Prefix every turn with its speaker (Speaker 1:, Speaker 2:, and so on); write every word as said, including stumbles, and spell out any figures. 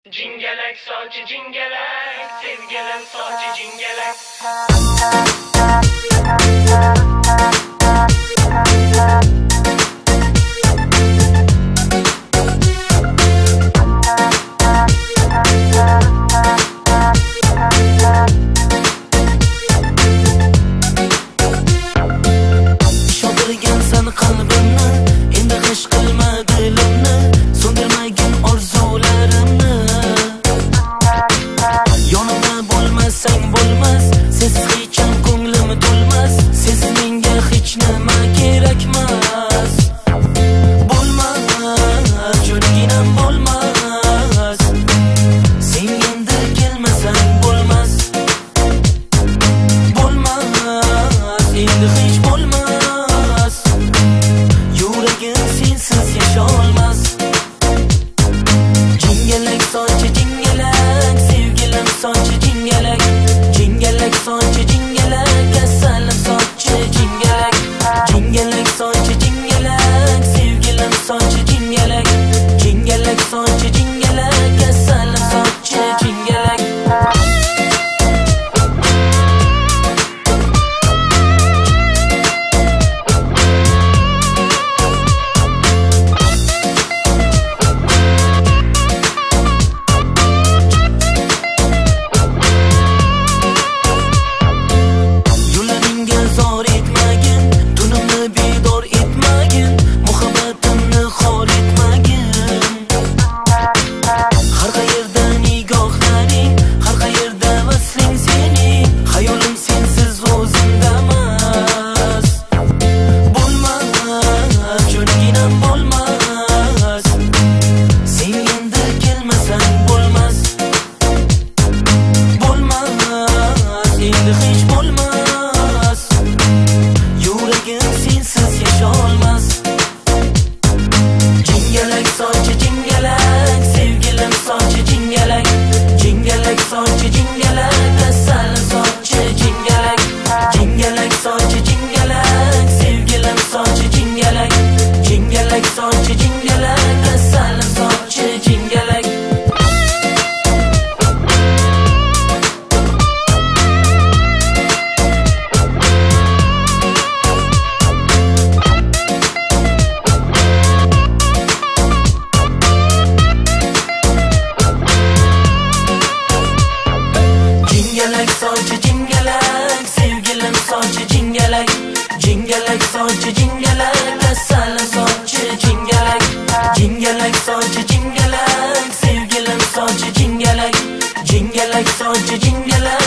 Speaker 1: Jingalak sochi jingalak, sevgilim sochi jingalak.
Speaker 2: Shodırgansan qalbimni, endi g'ish qilma dilimni, so'ndirmagin orzularimni. Yonimda bo'lmasang bo'lmas, sensiz hech ham ko'nglim to'lmas, sensiz menga hech nima kerakmas. Bo'lmas, jo'raginam bo'lmas, sen endi kelmasang bo'lmas. Bo'lmas, endi hech bo'lmas, yuragim sensiz yasholmas. Jingalak sochi jingalak, sevgilim sochi jingalak. Jingalak sochi jingalak, asalim sochi jingalak. Jingalak sochi jingalak, sevgilim sochi jingalak. Jingalak sochi jingalak, asalim sochi jingalak. Jingalak sochi jingalak, sevgilim sochi jingalak. Jingalak sochi jingalak, asalim sochi jingalak. Jingalak sochi jingalak, sevgilim sochi jingalak. Jingalak sochi jingalak, asalim sochi jingalak. Jingalak sochi jingalak, sevgilim sochi jingalak. Jingalak sochi jingalak, asalim sochi jingalak. Jingalak sochi jingalak, sevgilim sochi jingalak. Jingalak sochi jingalak.